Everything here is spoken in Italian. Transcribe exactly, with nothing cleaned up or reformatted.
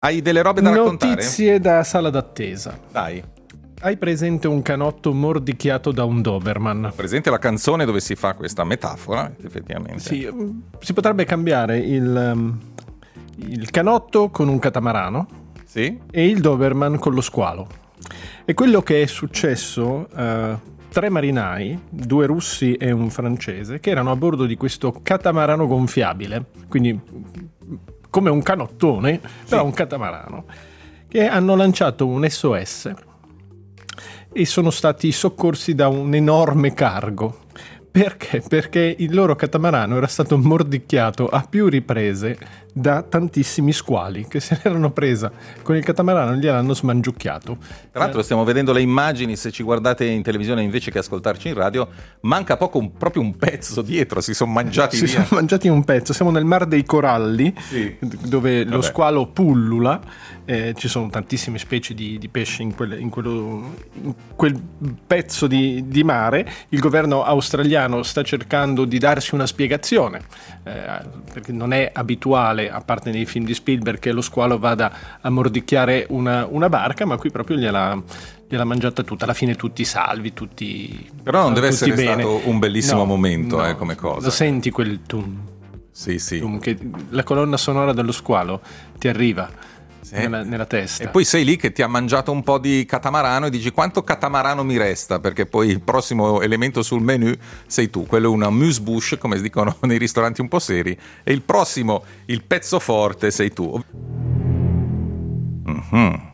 Hai delle robe da raccontare? Notizie da sala d'attesa. Dai. Hai presente un canotto mordicchiato da un Doberman? Presente la canzone dove si fa questa metafora, effettivamente. Sì, si potrebbe cambiare il, il canotto con un catamarano, sì, e il Doberman con lo squalo. E quello che è successo, uh, tre marinai, due russi e un francese, che erano a bordo di questo catamarano gonfiabile, quindi come un canottone, però sì, un catamarano, che hanno lanciato un S O S e sono stati soccorsi da un enorme cargo. Perché? Perché il loro catamarano era stato mordicchiato a più riprese da tantissimi squali che se l'erano presa con il catamarano e gliel'hanno smangiucchiato. Tra l'altro stiamo vedendo le immagini, se ci guardate in televisione invece che ascoltarci in radio, manca poco un, proprio un pezzo dietro, si sono mangiati si via. sono mangiati un pezzo, siamo nel Mar dei Coralli, sì, dove Vabbè. lo squalo pullula, eh, ci sono tantissime specie di, di pesce in, quel, in, quello, in quel pezzo di, di mare. Il governo australiano sta cercando di darsi una spiegazione, eh, perché non è abituale, a parte nei film di Spielberg, che lo squalo vada a mordicchiare una, una barca, ma qui proprio gliela, gliela mangiata tutta, alla fine tutti salvi, tutti però non deve tutti essere bene. Stato un bellissimo no, momento no, eh, come cosa. Lo senti quel tum, sì, sì. tum che la colonna sonora dello squalo ti arriva sì. nella, nella testa, e poi sei lì che ti ha mangiato un po' di catamarano e dici quanto catamarano mi resta, perché poi il prossimo elemento sul menù sei tu, quello è una amuse-bouche come si dicono nei ristoranti un po' seri, e il prossimo, il pezzo forte, sei tu. Mm-hmm.